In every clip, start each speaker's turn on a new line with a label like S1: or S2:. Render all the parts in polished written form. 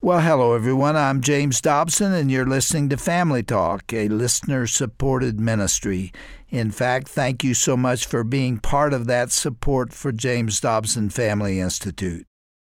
S1: Well, hello, everyone. I'm James Dobson, and you're listening to Family Talk, a listener-supported ministry. In fact, thank you so much for being part of that support for James Dobson Family Institute.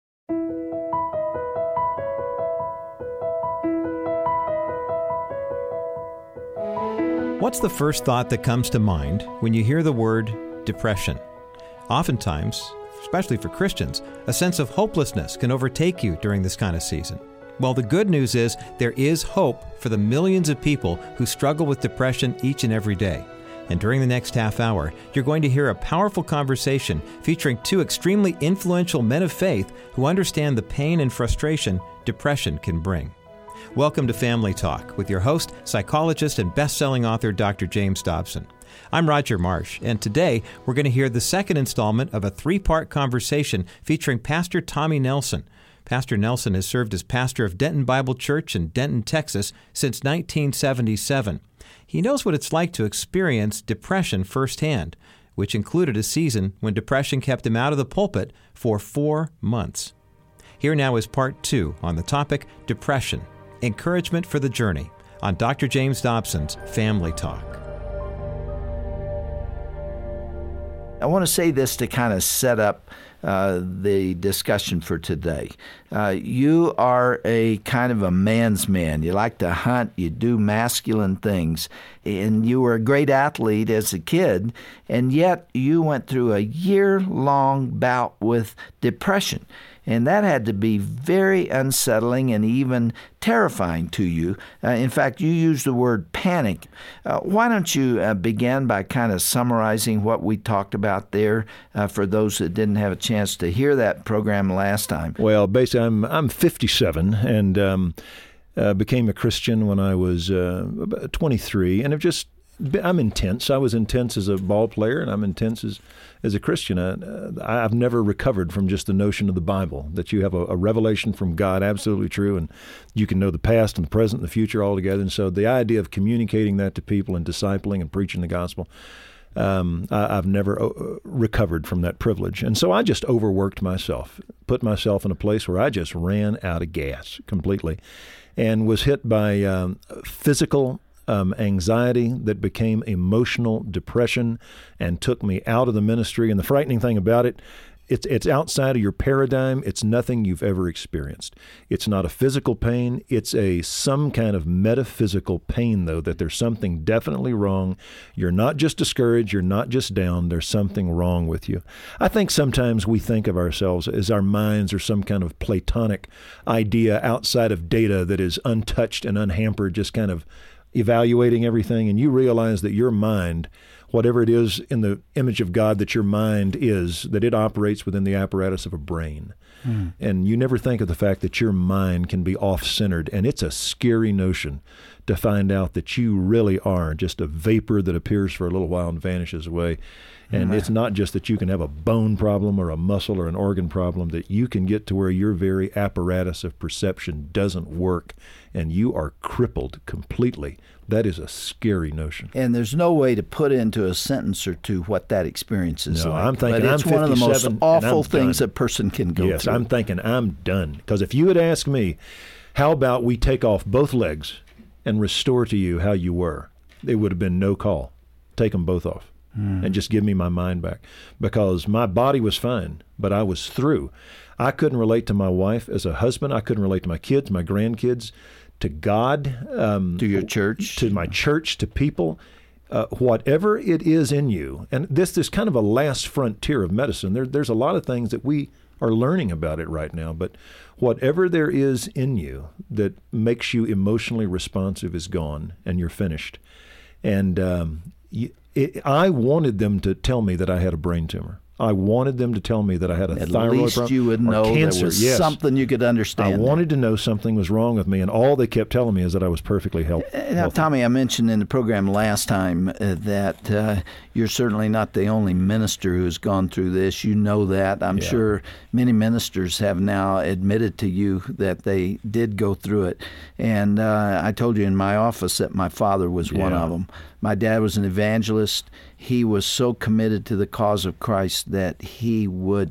S2: What's the first thought that comes to mind when you hear the word depression? Oftentimes, especially for Christians, a sense of hopelessness can overtake you during this kind of season. Well, the good news is there is hope for the millions of people who struggle with depression each and every day. And during the next half hour, you're going to hear a powerful conversation featuring two extremely influential men of faith who understand the pain and frustration depression can bring. Welcome to Family Talk with your host, psychologist and best-selling author, Dr. James Dobson. I'm Roger Marsh, and today we're going to hear the second installment of a three-part conversation featuring Pastor Tommy Nelson. Pastor Nelson has served as pastor of Denton Bible Church in Denton, Texas since 1977. He knows what it's like to experience depression firsthand, which included a season when depression kept him out of the pulpit for 4 months. Here now is part 2 on the topic, Depression, Encouragement for the Journey, on Dr. James Dobson's Family Talk.
S1: I want to say this to kind of set up the discussion for today. You are a kind of a man's man. You like to hunt, you do masculine things, and you were a great athlete as a kid, and yet you went through a year-long bout with depression. And that had to be very unsettling and even terrifying to you. In fact, you used the word panic. Why don't you begin by kind of summarizing what we talked about there for those that didn't have a chance to hear that program last time?
S3: Well, basically, I'm 57 and became a Christian when I was 23, and I'm intense. I was intense as a ball player, and I'm intense as a Christian. I've never recovered from just the notion of the Bible, that you have a revelation from God, absolutely true, and you can know the past and the present and the future all together. And so the idea of communicating that to people and discipling and preaching the gospel, I've never recovered from that privilege. And so I just overworked myself, put myself in a place where I just ran out of gas completely, and was hit by physical anxiety that became emotional depression and took me out of the ministry. And the frightening thing about it, it's outside of your paradigm. It's nothing you've ever experienced. It's not a physical pain. It's some kind of metaphysical pain, though, that there's something definitely wrong. You're not just discouraged. You're not just down. There's something wrong with you. I think sometimes we think of ourselves as our minds are some kind of Platonic idea outside of data that is untouched and unhampered, just kind of evaluating everything, and you realize that your mind, whatever it is in the image of God that your mind is, that it operates within the apparatus of a brain. And you never think of the fact that your mind can be off-centered, and it's a scary notion to find out that you really are just a vapor that appears for a little while and vanishes away. And it's not just that you can have a bone problem or a muscle or an organ problem, that you can get to where your very apparatus of perception doesn't work and you are crippled completely. That is a scary notion.
S1: And there's no way to put into a sentence or two what that experience is like.
S3: I'm thinking
S1: but it's
S3: I'm 57
S1: one of the most awful things
S3: done.
S1: a person can go
S3: Yes,
S1: through.
S3: I'm thinking I'm done. Because if you had asked me, how about we take off both legs and restore to you how you were, it would have been no call. Take them both off. And just give me my mind back, because my body was fine, but I was through. I couldn't relate to my wife as a husband. I couldn't relate to my kids, my grandkids, to God,
S1: to your church,
S3: to my church, to people. Whatever it is in you, and this is kind of a last frontier of medicine. There's a lot of things that we are learning about it right now, but whatever there is in you that makes you emotionally responsive is gone, and you're finished. And I wanted them to tell me that I had a brain tumor. I wanted them to tell me that I had a thyroid problem.
S1: At least you would know
S3: cancer.
S1: there was something you could understand.
S3: I wanted to know something was wrong with me, and all they kept telling me is that I was perfectly healthy.
S1: Now, Tommy, I mentioned in the program last time that you're certainly not the only minister who's gone through this. You know that. I'm sure many ministers have now admitted to you that they did go through it. And I told you in my office that my father was one of them. My dad was an evangelist. He was so committed to the cause of Christ that he would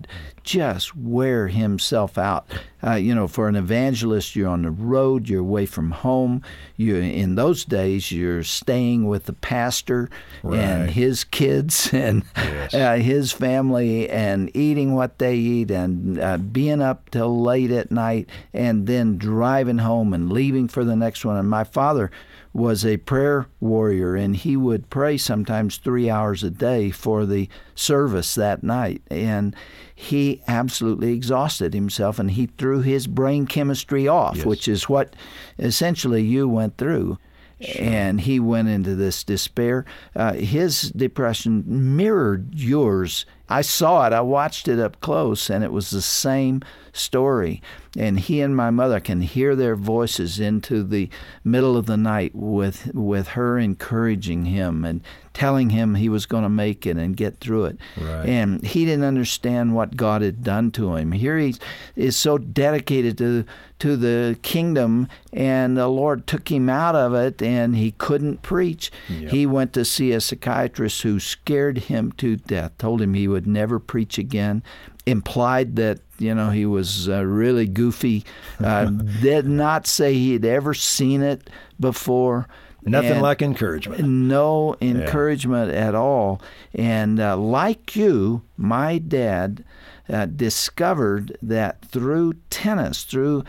S1: just wear himself out. For an evangelist, you're on the road, you're away from home. In those days, you're staying with the pastor and his kids and his family, and eating what they eat, and being up till late at night, and then driving home and leaving for the next one. And my father was a prayer warrior, and he would pray sometimes 3 hours a day for the service that night. And he absolutely exhausted himself, and he threw his brain chemistry off, which is what essentially you went through. Sure. And he went into this despair. His depression mirrored yours. I saw it. I watched it up close, and it was the same story. And he and my mother can hear their voices into the middle of the night with her encouraging him and telling him he was going to make it and get through it. Right. And he didn't understand what God had done to him. Here he is so dedicated to the kingdom, and the Lord took him out of it, and he couldn't preach. Yep. He went to see a psychiatrist who scared him to death, told him he would never preach again, implied that he was really goofy, did not say he had ever seen it before.
S3: Nothing like encouragement.
S1: No encouragement at all. And like you, my dad discovered that through tennis, through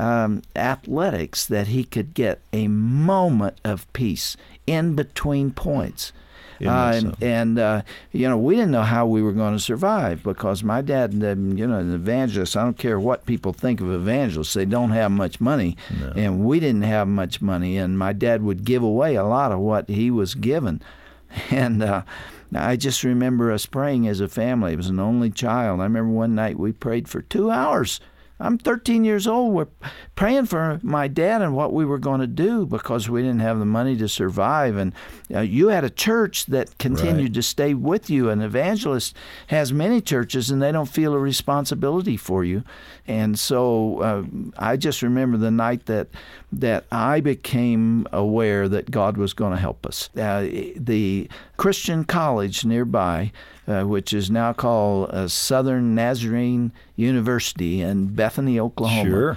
S1: athletics, that he could get a moment of peace in between points. We didn't know how we were going to survive, because my dad, an evangelist, I don't care what people think of evangelists, they don't have much money, and we didn't have much money, and my dad would give away a lot of what he was given. And I just remember us praying as a family. It was an only child. I remember one night we prayed for 2 hours. I'm 13 years old. We're praying for my dad and what we were going to do, because we didn't have the money to survive. And you had a church that continued to stay with you. An evangelist has many churches, and they don't feel a responsibility for you. And so I just remember the night that I became aware that God was going to help us. The Christian college nearby, which is now called Southern Nazarene University in Bethany, Oklahoma.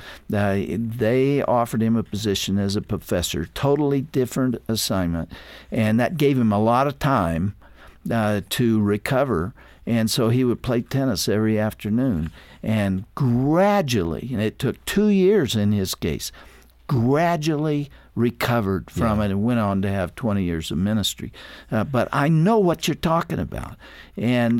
S1: They offered him a position as a professor, totally different assignment, and that gave him a lot of time to recover. And so he would play tennis every afternoon, and gradually, and it took 2 years in his case, gradually recovered from it and went on to have 20 years of ministry. But I know what you're talking about. And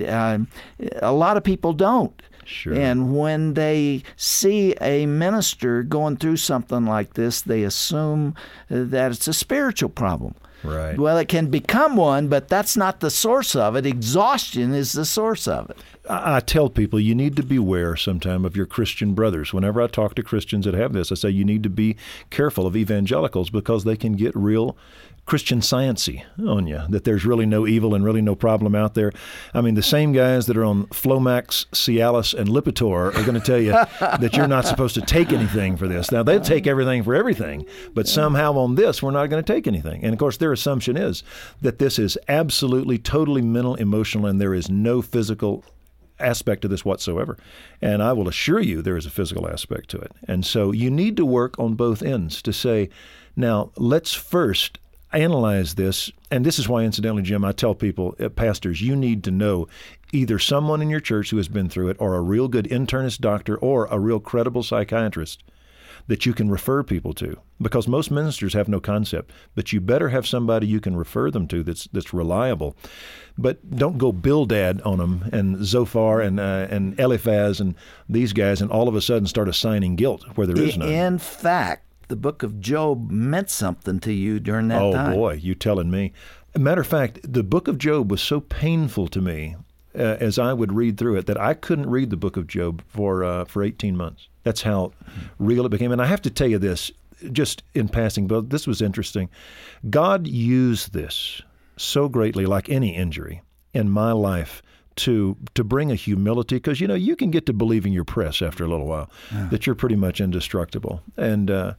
S1: a lot of people don't.
S3: Sure.
S1: And when they see a minister going through something like this, they assume that it's a spiritual problem.
S3: Right.
S1: Well, it can become one, but that's not the source of it. Exhaustion is the source of it.
S3: I tell people you need to beware sometime of your Christian brothers. Whenever I talk to Christians that have this, I say you need to be careful of evangelicals, because they can get real Christian science-y on you, that there's really no evil and really no problem out there. I mean, the same guys that are on Flomax, Cialis, and Lipitor are going to tell you that you're not supposed to take anything for this. Now, they take everything for everything, but somehow on this, we're not going to take anything. And, of course, their assumption is that this is absolutely, totally mental, emotional, and there is no physical aspect to this whatsoever. And I will assure you there is a physical aspect to it. And so you need to work on both ends to say, now, let's first analyze this. And this is why, incidentally, Jim, I tell people, pastors, you need to know either someone in your church who has been through it, or a real good internist doctor, or a real credible psychiatrist that you can refer people to. Because most ministers have no concept, but you better have somebody you can refer them to that's reliable. But don't go Bildad on them and Zophar and Eliphaz and these guys, and all of a sudden start assigning guilt where there is none.
S1: In fact, the book of Job meant something to you during that time.
S3: Oh, boy, you telling me. Matter of fact, the book of Job was so painful to me as I would read through it that I couldn't read the book of Job for 18 months. That's how real it became. And I have to tell you this, just in passing, but this was interesting. God used this so greatly, like any injury in my life, to bring a humility, because, you can get to believing your press after a little while, that you're pretty much indestructible. And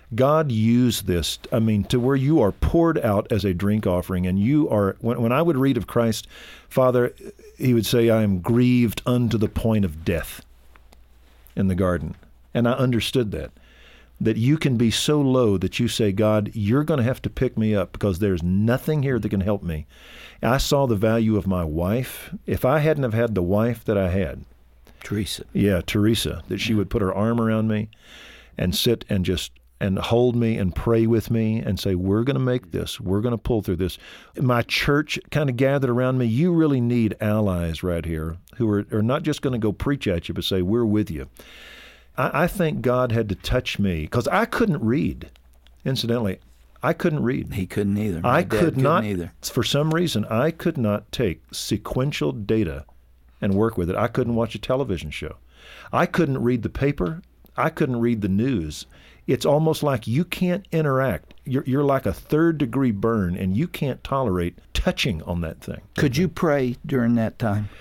S3: God used this, to where you are poured out as a drink offering, and you are, when I would read of Christ, Father, he would say, I am grieved unto the point of death in the garden. And I understood that you can be so low that you say, God, you're going to have to pick me up because there's nothing here that can help me. I saw the value of my wife. If I hadn't have had the wife that I had,
S1: Teresa.
S3: Yeah, Teresa, that she would put her arm around me and sit and hold me and pray with me and say, we're going to make this. We're going to pull through this. My church kind of gathered around me. You really need allies right here who are not just going to go preach at you, but say, we're with you. I think God had to touch me because I couldn't read. Incidentally, I couldn't read.
S1: He couldn't either.
S3: I could not
S1: either.
S3: For some reason, I could not take sequential data and work with it. I couldn't watch a television show. I couldn't read the paper. I couldn't read the news. It's almost like you can't interact. You're like a third-degree burn, and you can't tolerate touching on that thing.
S1: Could you pray during that time?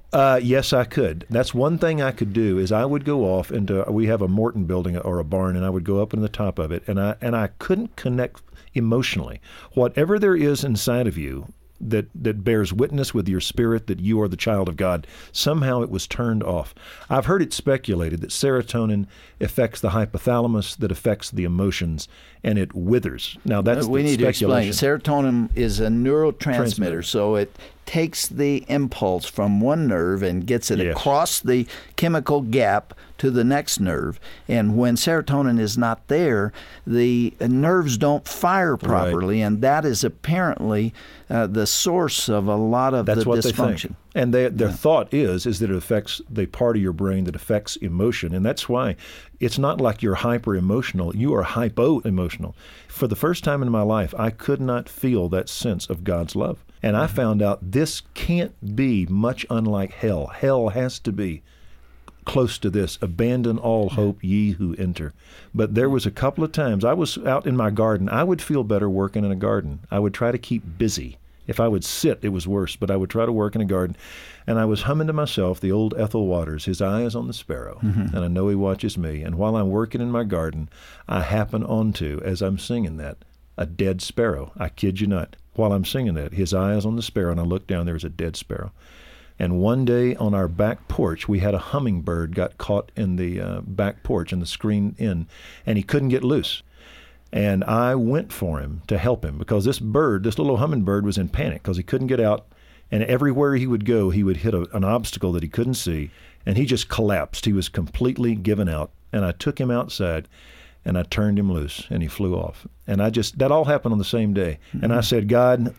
S3: Yes, I could. That's one thing I could do is I would go off into, we have a Morton building or a barn, and I would go up in the top of it, and I couldn't connect emotionally. Whatever there is inside of you that bears witness with your spirit that you are the child of God, somehow it was turned off. I've heard it speculated that serotonin affects the hypothalamus, that affects the emotions, and it withers. Now, that's
S1: we need to explain.
S3: speculation.
S1: Serotonin is a neurotransmitter, so it takes the impulse from one nerve and gets it
S3: Yes.
S1: across the chemical gap to the next nerve. And when serotonin is not there, the nerves don't fire properly, and that is apparently the source of a lot of
S3: That's
S1: the
S3: what
S1: dysfunction.
S3: they think. And their thought is that it affects the part of your brain that affects emotion. And that's why it's not like you're hyper-emotional. You are hypo-emotional. For the first time in my life, I could not feel that sense of God's love. And I found out this can't be much unlike hell. Hell has to be close to this. Abandon all hope, ye who enter. But there was a couple of times I was out in my garden. I would feel better working in a garden. I would try to keep busy. If I would sit, it was worse, but I would try to work in a garden. And I was humming to myself the old Ethel Waters, his eye is on the sparrow, and I know he watches me. And while I'm working in my garden, I happen onto, as I'm singing that, a dead sparrow. I kid you not. While I'm singing that, his eye is on the sparrow, and I look down, there's a dead sparrow. And one day on our back porch, we had a hummingbird got caught in the back porch in the screen in, and he couldn't get loose. And I went for him to help him because this little hummingbird was in panic because he couldn't get out. And everywhere he would go, he would hit an obstacle that he couldn't see. And he just collapsed. He was completely given out. And I took him outside and I turned him loose and he flew off. And that all happened on the same day. Mm-hmm. And I said, God,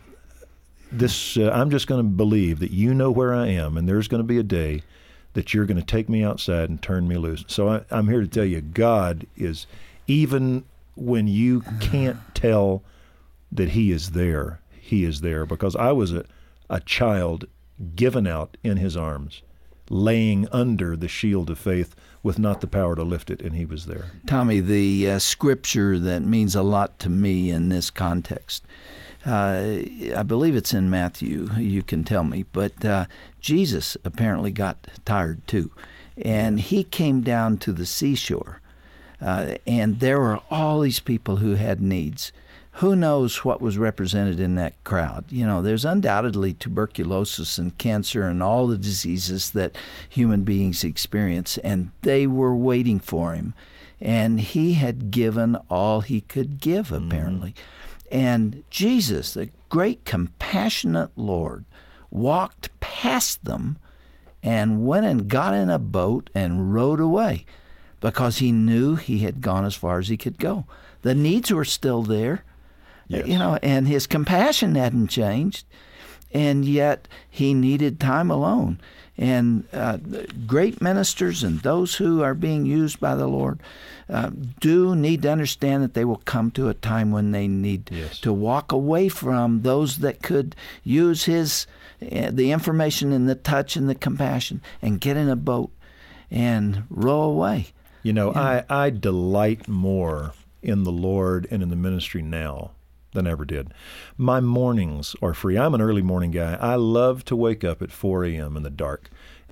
S3: I'm just going to believe that you know where I am. And there's going to be a day that you're going to take me outside and turn me loose. So I'm here to tell you, God is, even when you can't tell that he is there, he is there. Because I was a child given out in his arms, laying under the shield of faith with not the power to lift it, and he was there.
S1: Tommy, the scripture that means a lot to me in this context, I believe it's in Matthew, you can tell me, but Jesus apparently got tired too, and he came down to the seashore. And there were all these people who had needs. Who knows what was represented in that crowd? You know, there's undoubtedly tuberculosis and cancer and all the diseases that human beings experience, and they were waiting for him. And he had given all he could give, apparently. Mm-hmm. And Jesus, the great compassionate Lord, walked past them and went and got in a boat and rowed away, because he knew he had gone as far as he could go. The needs were still there, yes. And his compassion hadn't changed, and yet he needed time alone. And great ministers and those who are being used by the Lord do need to understand that they will come to a time when they need yes. to walk away from those that could use the information and the touch and the compassion and get in a boat and row away.
S3: I delight more in the Lord and in the ministry now than I ever did. My mornings are free. I'm an early morning guy. I love to wake up at 4 a.m. in the dark.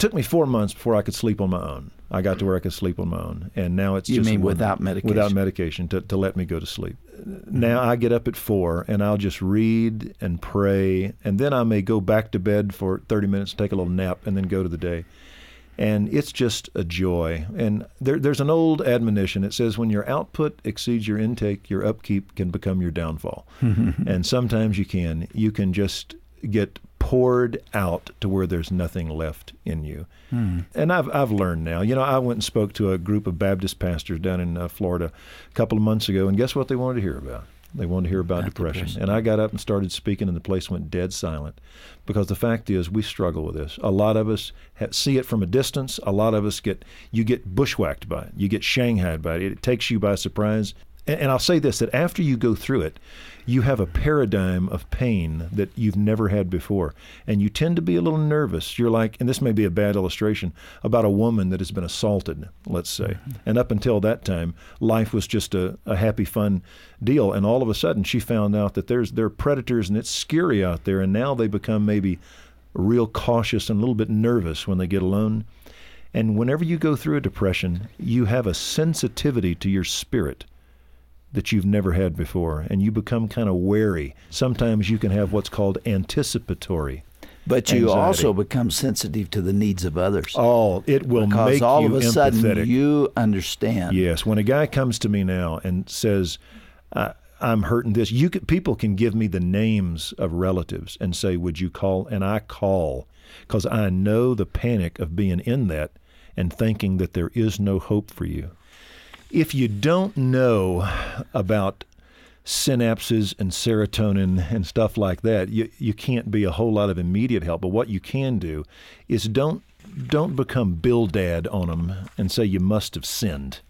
S3: took me 4 months before I could sleep on my own. I got to where I could sleep on my own, and now it's
S1: you
S3: just
S1: mean without medication?
S3: Without medication to let me go to sleep. Now I get up at 4 and I'll just read and pray, and then I may go back to bed for 30 minutes, take a little nap, and then go to the day. And it's just a joy. And there's an old admonition. It says when your output exceeds your intake, your upkeep can become your downfall. And sometimes you can just get poured out to where there's nothing left in you. And I've learned now. I went and spoke to a group of Baptist pastors down in Florida a couple of months ago, and guess what they wanted to hear about? They wanted to hear about depression. And I got up and started speaking, and the place went dead silent. Because the fact is, we struggle with this. A lot of us see it from a distance. A lot of us get bushwhacked by it. You get shanghaied by it. It takes you by surprise. And I'll say this, that after you go through it, you have a paradigm of pain that you've never had before. And you tend to be a little nervous. You're like, and this may be a bad illustration, about a woman that has been assaulted, let's say. And up until that time, life was just a happy, fun deal. And all of a sudden, she found out that there are predators and it's scary out there. And now they become maybe real cautious and a little bit nervous when they get alone. And whenever you go through a depression, you have a sensitivity to your spirit that you've never had before, and you become kind of wary. Sometimes you can have what's called anticipatory
S1: But you
S3: anxiety.
S1: also become sensitive to the needs of others.
S3: Oh, it will
S1: because
S3: make
S1: all
S3: you
S1: of a sudden
S3: empathetic.
S1: you understand.
S3: Yes, when a guy comes to me now and says, I'm hurting this, people can give me the names of relatives and say, would you call? And I call, because I know the panic of being in that and thinking that there is no hope for you. If you don't know about synapses and serotonin and stuff like that, you can't be a whole lot of immediate help. But what you can do is don't become Bildad on them and say you must have sinned.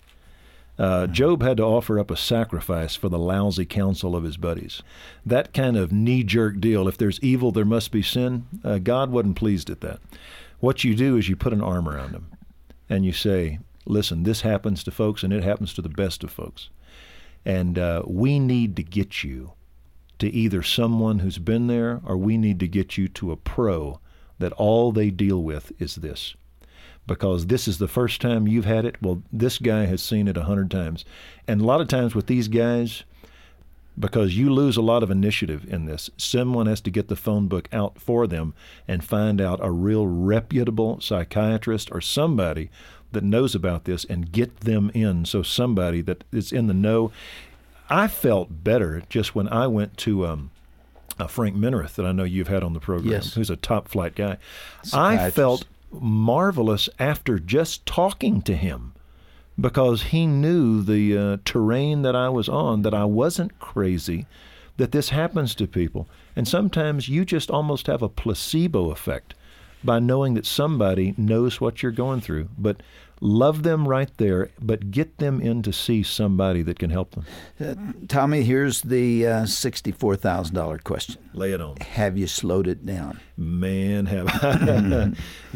S3: Job had to offer up a sacrifice for the lousy counsel of his buddies. That kind of knee-jerk deal, if there's evil, there must be sin, God wasn't pleased at that. What you do is you put an arm around them and you say, listen, this happens to folks, and it happens to the best of folks. And we need to get you to either someone who's been there, or we need to get you to a pro that all they deal with is this. Because this is the first time you've had it. Well, this guy has seen it 100 times. And a lot of times with these guys, because you lose a lot of initiative in this, someone has to get the phone book out for them and find out a real reputable psychiatrist or somebody that knows about this and get them in, so somebody that is in the know. I felt better just when I went to Frank Minerath, that I know you've had on the program,
S1: yes,
S3: who's a top-flight guy. I felt marvelous after just talking to him, because he knew the terrain that I was on, that I wasn't crazy, that this happens to people. And sometimes you just almost have a placebo effect by knowing that somebody knows what you're going through. But love them right there, but get them in to see somebody that can help them.
S1: Tommy, here's the $64,000 question.
S3: Lay it on.
S1: Have you slowed it down?
S3: Man, have I.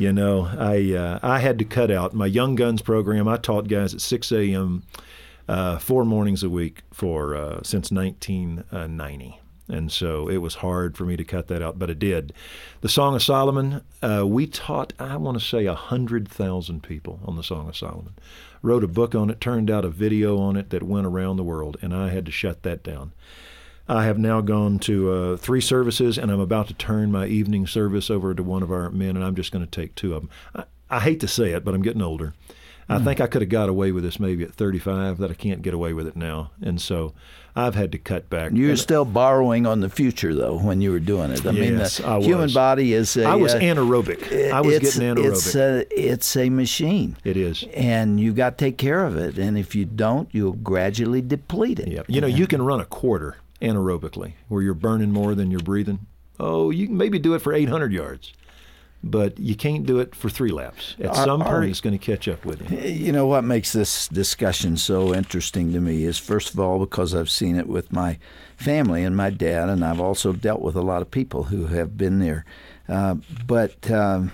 S3: I had to cut out my Young Guns program. I taught guys at 6 a.m. 4 mornings a week since 1990. And so it was hard for me to cut that out, but it did. The Song of Solomon, we taught, I want to say, 100,000 people on the Song of Solomon. Wrote a book on it, turned out a video on it that went around the world, and I had to shut that down. I have now gone to 3 services, and I'm about to turn my evening service over to one of our men, and I'm just going to take 2 of them. I hate to say it, but I'm getting older. I think I could have got away with this maybe at 35, that I can't get away with it now. And so I've had to cut back.
S1: You were still borrowing on the future, though, when you were doing it. I mean, the human body is
S3: I was anaerobic. I was getting anaerobic.
S1: It's a machine.
S3: It is.
S1: And you got to take care of it. And if you don't, you'll gradually deplete it.
S3: Yep. You can run a quarter anaerobically, where you're burning more than you're breathing. Oh, you can maybe do it for 800 yards. But you can't do it for 3 laps. At some point, it's going to catch up with you.
S1: You know what makes this discussion so interesting to me is, first of all, because I've seen it with my family and my dad, and I've also dealt with a lot of people who have been there. But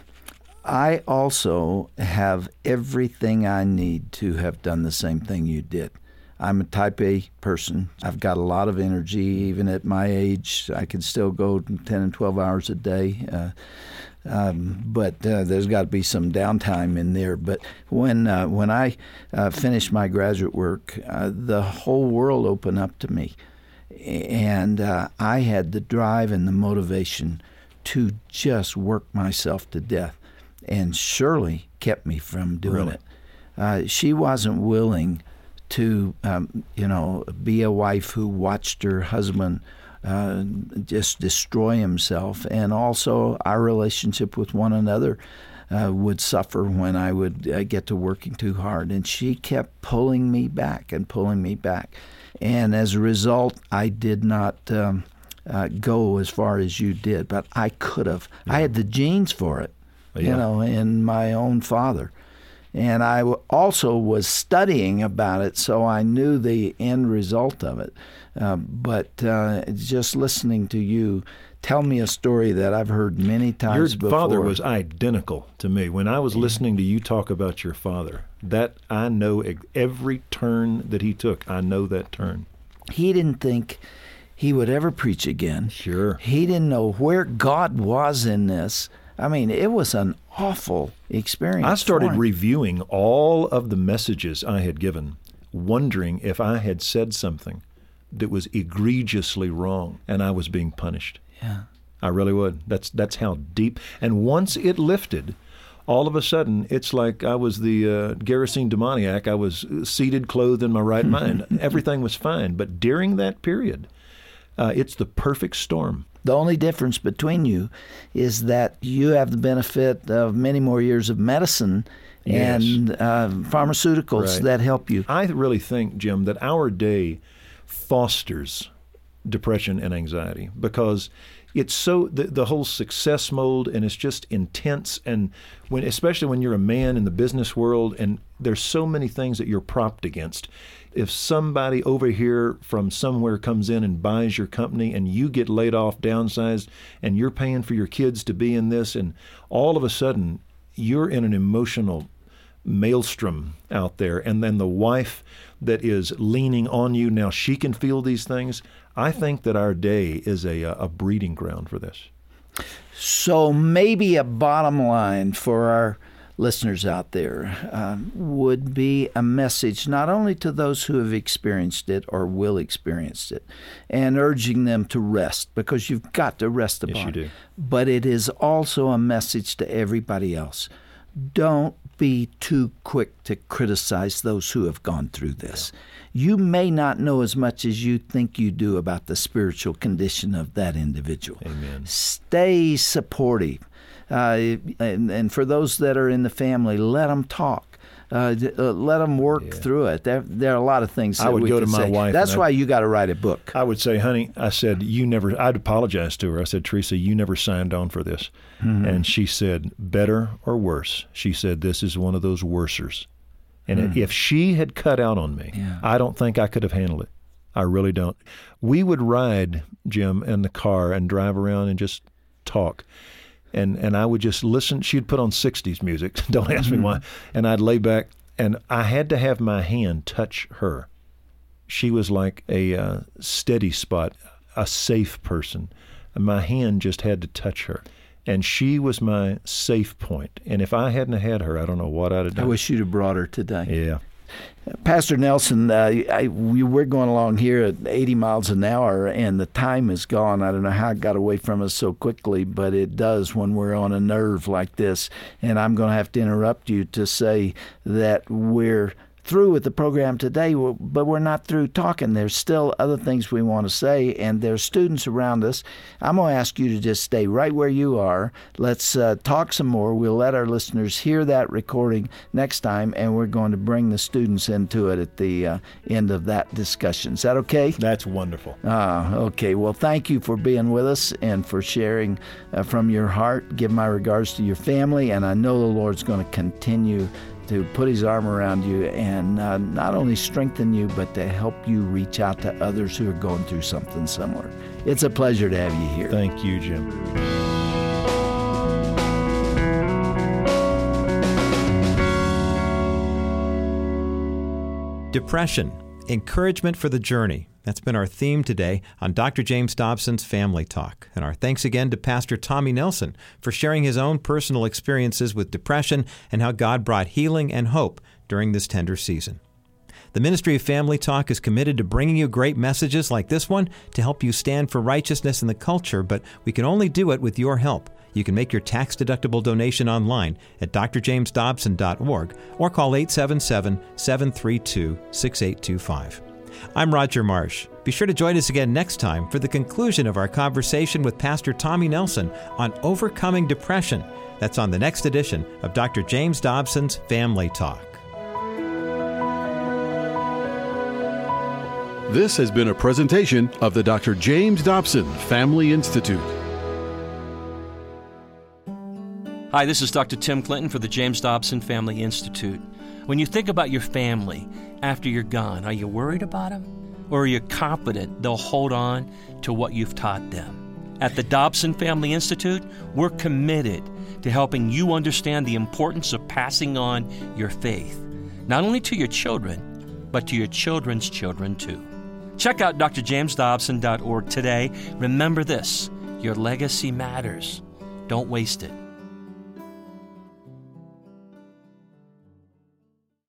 S1: I also have everything I need to have done the same thing you did. I'm a type A person. I've got a lot of energy. Even at my age, I can still go 10 and 12 hours a day. But there's got to be some downtime in there. But when I finished my graduate work, the whole world opened up to me. And I had the drive and the motivation to just work myself to death. And Shirley kept me from doing it. She wasn't willing to, be a wife who watched her husband just destroy himself. And also our relationship with one another would suffer when I would get to working too hard. And she kept pulling me back and pulling me back. And as a result, I did not go as far as you did, but I could have. Yeah. I had the genes for it, in my own father. And I also was studying about it, so I knew the end result of it. But just listening to you tell me a story that I've heard many times before.
S3: Your father was identical to me. When I was listening to you talk about your father, that I know every turn that he took, I know that turn.
S1: He didn't think he would ever preach again.
S3: Sure.
S1: He didn't know where God was in this. I mean, it was an awful experience.
S3: I started reviewing all of the messages I had given, wondering if I had said something that was egregiously wrong and I was being punished.
S1: Yeah.
S3: I really would. That's how deep. And once it lifted, all of a sudden, it's like I was the Gerasene demoniac. I was seated, clothed in my right mind. Everything was fine. But during that period, it's the perfect storm.
S1: The only difference between you is that you have the benefit of many more years of medicine and pharmaceuticals that help you.
S3: I really think, Jim, that our day fosters depression and anxiety because it's so the whole success mode, and it's just intense. And especially when you're a man in the business world, and there's so many things that you're propped against. If somebody over here from somewhere comes in and buys your company and you get laid off, downsized, and you're paying for your kids to be in this, and all of a sudden you're in an emotional maelstrom out there, and then the wife that is leaning on you, now she can feel these things. I think that our day is a breeding ground for this.
S1: So maybe a bottom line for our listeners out there would be a message not only to those who have experienced it or will experience it, and urging them to rest, because you've got to rest the body.
S3: Yes, you do.
S1: But it is also a message to everybody else. Don't be too quick to criticize those who have gone through this. You may not know as much as you think you do about the spiritual condition of that individual.
S3: Amen.
S1: Stay supportive. And for those that are in the family, let them talk. Let them work through it. There are a lot of things that
S3: I would
S1: we
S3: go
S1: could
S3: to my
S1: say.
S3: wife.
S1: That's why you got to write a book.
S3: I would say, honey, I said, I'd apologize to her. I said, Teresa, you never signed on for this. Mm-hmm. And she said, better or worse? She said, this is one of those worsers. And if she had cut out on me, I don't think I could have handled it. I really don't. We would ride, Jim, in the car and drive around and just talk. And I would just listen. She'd put on 60s music. Don't ask me why. And I'd lay back, and I had to have my hand touch her. She was like a steady spot, a safe person. And my hand just had to touch her. And she was my safe point. And if I hadn't had her, I don't know what I'd have done.
S1: I wish you'd have brought her today.
S3: Yeah.
S1: Pastor Nelson, we're going along here at 80 miles an hour, and the time is gone. I don't know how it got away from us so quickly, but it does when we're on a nerve like this. And I'm going to have to interrupt you to say that we're through with the program today, but we're not through talking. There's still other things we want to say, and there's students around us. I'm going to ask you to just stay right where you are. Let's talk some more. We'll let our listeners hear that recording next time, and we're going to bring the students into it at the end of that discussion. Is that okay?
S3: That's wonderful.
S1: Okay. Well, thank you for being with us and for sharing from your heart. Give my regards to your family, and I know the Lord's going to continue to put his arm around you and not only strengthen you, but to help you reach out to others who are going through something similar. It's a pleasure to have you here.
S3: Thank you, Jim.
S2: Depression Encouragement for the journey. That's been our theme today on Dr. James Dobson's Family Talk. And our thanks again to Pastor Tommy Nelson for sharing his own personal experiences with depression and how God brought healing and hope during this tender season. The Ministry of Family Talk is committed to bringing you great messages like this one to help you stand for righteousness in the culture, but we can only do it with your help. You can make your tax-deductible donation online at drjamesdobson.org or call 877-732-6825. I'm Roger Marsh. Be sure to join us again next time for the conclusion of our conversation with Pastor Tommy Nelson on overcoming depression. That's on the next edition of Dr. James Dobson's Family Talk.
S4: This has been a presentation of the Dr. James Dobson Family Institute.
S5: Hi, this is Dr. Tim Clinton for the James Dobson Family Institute. When you think about your family after you're gone, are you worried about them? Or are you confident they'll hold on to what you've taught them? At the Dobson Family Institute, we're committed to helping you understand the importance of passing on your faith, not only to your children, but to your children's children too. Check out drjamesdobson.org today. Remember this, your legacy matters. Don't waste it.